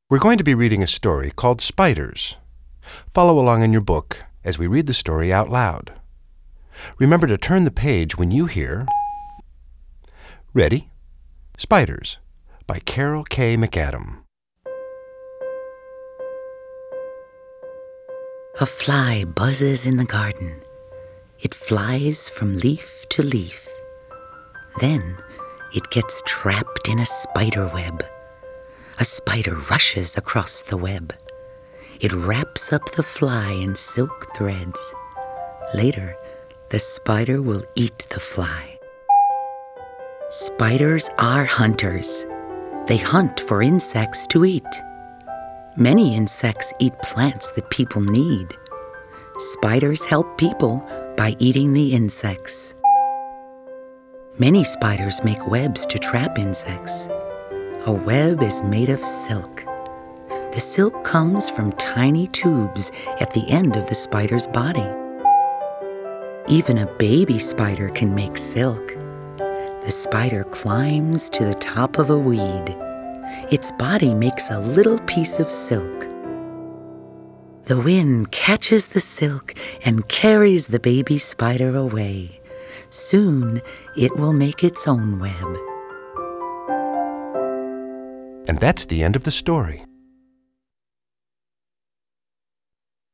We're going to be reading a story called Spiders. Follow along in your book as we read the story out loud. Remember to turn the page when you hear. Ready? Spiders by Carol K. McAdam. A fly buzzes in the garden. It flies from leaf to leaf. Then it gets trapped in a spider web. A spider rushes across the web. It wraps up the fly in silk threads. Later, the spider will eat the fly. Spiders are hunters. They hunt for insects to eat. Many insects eat plants that people need. Spiders help people by eating the insects. Many spiders make webs to trap insects. A web is made of silk. The silk comes from tiny tubes at the end of the spider's body. Even a baby spider can make silk. The spider climbs to the top of a weed. Its body makes a little piece of silk. The wind catches the silk and carries the baby spider away. Soon it will make its own web. And that's the end of the story.